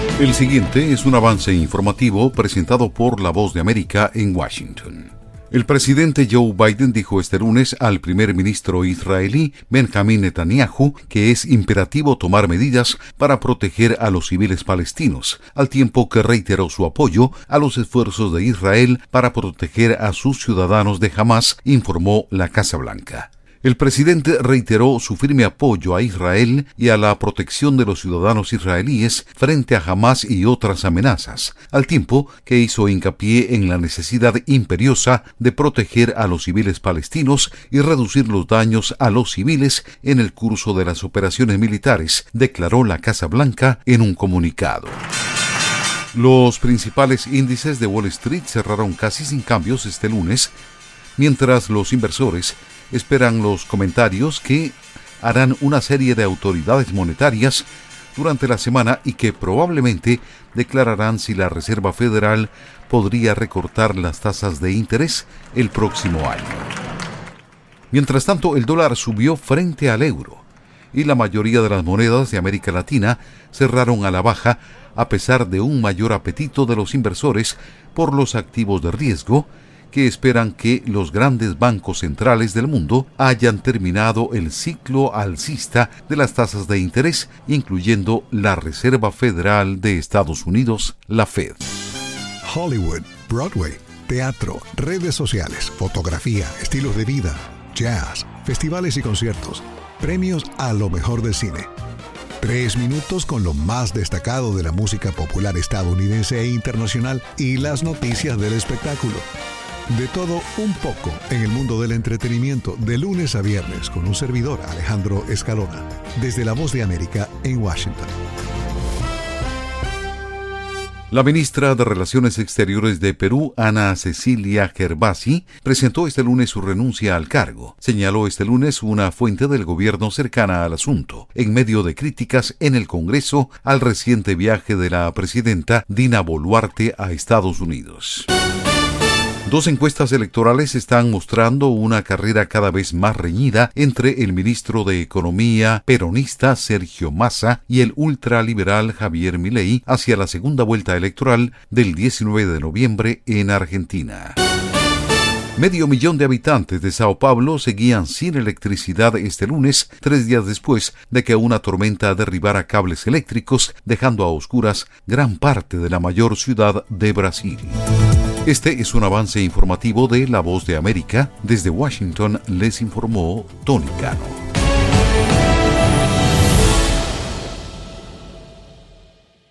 El siguiente es un avance informativo presentado por La Voz de América en Washington. El presidente Joe Biden dijo este lunes al primer ministro israelí Benjamin Netanyahu que es imperativo tomar medidas para proteger a los civiles palestinos, al tiempo que reiteró su apoyo a los esfuerzos de Israel para proteger a sus ciudadanos de Hamás, informó la Casa Blanca. El presidente reiteró su firme apoyo a Israel y a la protección de los ciudadanos israelíes frente a Hamás y otras amenazas, al tiempo que hizo hincapié en la necesidad imperiosa de proteger a los civiles palestinos y reducir los daños a los civiles en el curso de las operaciones militares, declaró la Casa Blanca en un comunicado. Los principales índices de Wall Street cerraron casi sin cambios este lunes, mientras los inversores esperan los comentarios que harán una serie de autoridades monetarias durante la semana y que probablemente declararán si la Reserva Federal podría recortar las tasas de interés el próximo año. Mientras tanto, el dólar subió frente al euro y la mayoría de las monedas de América Latina cerraron a la baja a pesar de un mayor apetito de los inversores por los activos de riesgo que esperan que los grandes bancos centrales del mundo hayan terminado el ciclo alcista de las tasas de interés, incluyendo la Reserva Federal de Estados Unidos, la Fed. Hollywood, Broadway, teatro, redes sociales, fotografía, estilos de vida, jazz, festivales y conciertos, premios a lo mejor del cine. 3 minutos con lo más destacado de la música popular estadounidense e internacional y las noticias del espectáculo. De todo un poco en el mundo del entretenimiento de lunes a viernes con un servidor, Alejandro Escalona, desde La Voz de América en Washington. La ministra de Relaciones Exteriores de Perú, Ana Cecilia Gervasi, presentó este lunes su renuncia al cargo. Señaló este lunes una fuente del gobierno cercana al asunto, en medio de críticas en el Congreso al reciente viaje de la presidenta Dina Boluarte a Estados Unidos. 2 encuestas electorales están mostrando una carrera cada vez más reñida entre el ministro de Economía peronista Sergio Massa y el ultraliberal Javier Milei hacia la segunda vuelta electoral del 19 de noviembre en Argentina. 500,000 de habitantes de Sao Paulo seguían sin electricidad este lunes, 3 días después de que una tormenta derribara cables eléctricos, dejando a oscuras gran parte de la mayor ciudad de Brasil. Este es un avance informativo de La Voz de América. Desde Washington les informó Tony Cano.